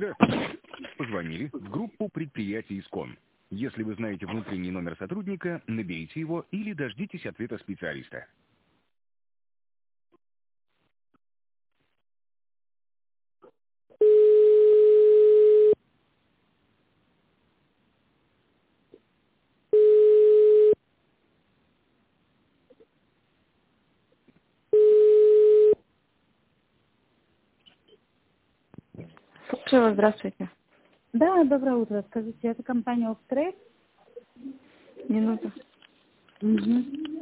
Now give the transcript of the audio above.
Здравствуйте. Позвонили в группу предприятий «Искон». Если вы знаете внутренний номер сотрудника, наберите его или дождитесь ответа специалиста. Слушаю вас, здравствуйте. Да, доброе утро. Скажите, это компания «Октрейд»? Минуту. Угу.